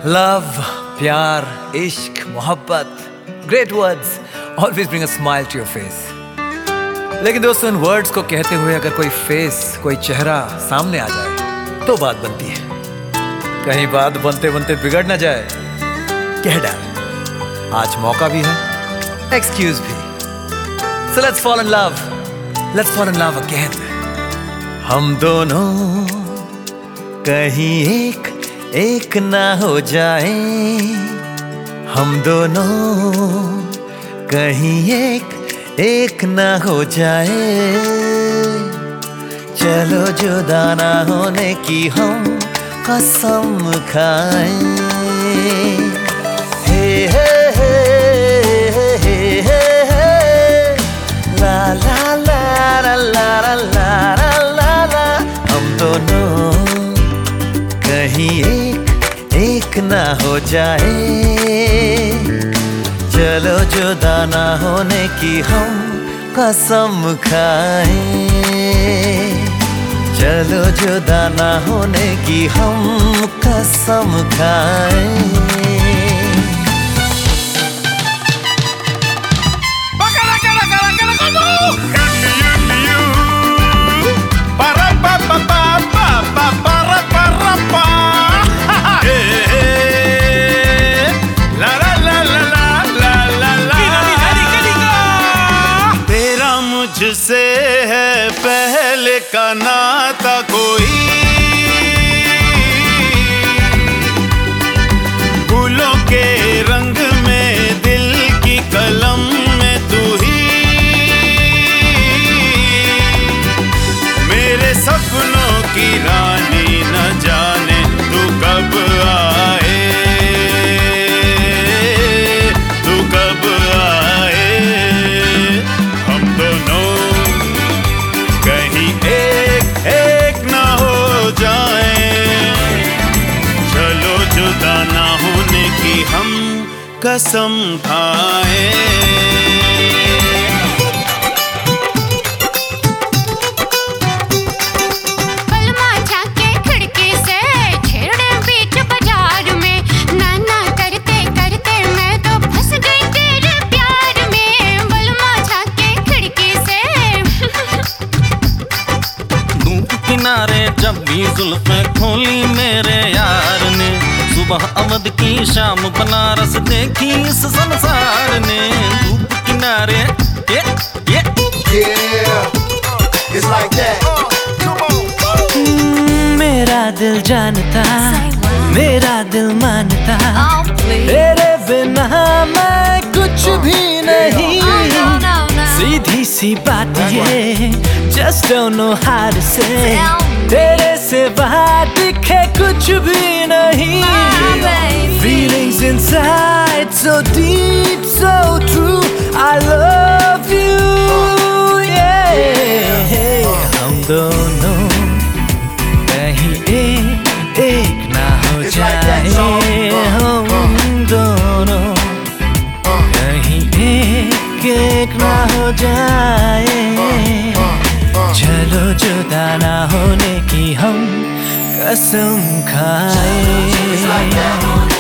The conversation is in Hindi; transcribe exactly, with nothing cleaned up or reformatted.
लव, प्यार, इश्क, मोहब्बत, great words always bring a smile to your face. लेकिन दोस्तों, इन वर्ड्स को कहते हुए अगर कोई फेस, कोई चेहरा सामने आ जाए तो बात बनती है। कहीं बात बनते बनते बिगड़ ना जाए, कह डाल आज मौका भी है, एक्सक्यूज भी। So let's fall in love, let's fall in love again। हम दोनों कहीं एक एक ना हो जाए, हम दोनों कहीं एक एक ना हो जाए। चलो जुदा ना होने की हम कसम खाएं। हे हे हे हे हे हे हे ला ला ला ला ला ला ला ला। हम दोनों कहीं एक एक ना हो जाए। चलो जुदा ना होने की हम कसम खाएं। चलो जुदा ना होने की हम कसम खाएं। मुझसे है पहले का नाता कोई, फूलों के रंग में दिल की कलम में तू ही, मेरे सपनों की रानी न जाने तू कब आए, तू कब आए। हम दोनों कहीं एक एक ना हो जाए। चलो जुदा ना होने की हम कसम खाएं। किनारे जब भी जुल्फें खोली मेरे यार ने, सुबह अवध की शाम बनारस देखी इस संसार ने। धूप किनारे ये ये Yeah, it's like that। मेरा दिल जानता, मेरा दिल मानता, तेरे बिना मैं कुछ भी नहीं। सीधी सी बात ये, just don't know how to say। तेरे से बाहर दिखे कुछ भी नहीं। Feelings inside so deep, so true, I love you, yeah। हम दोनों कहीं एक एक ना हो जाए। हम दोनों कहीं एक एक ना हो जाए। चलो जुदा ना होने की हम कसम खाएं।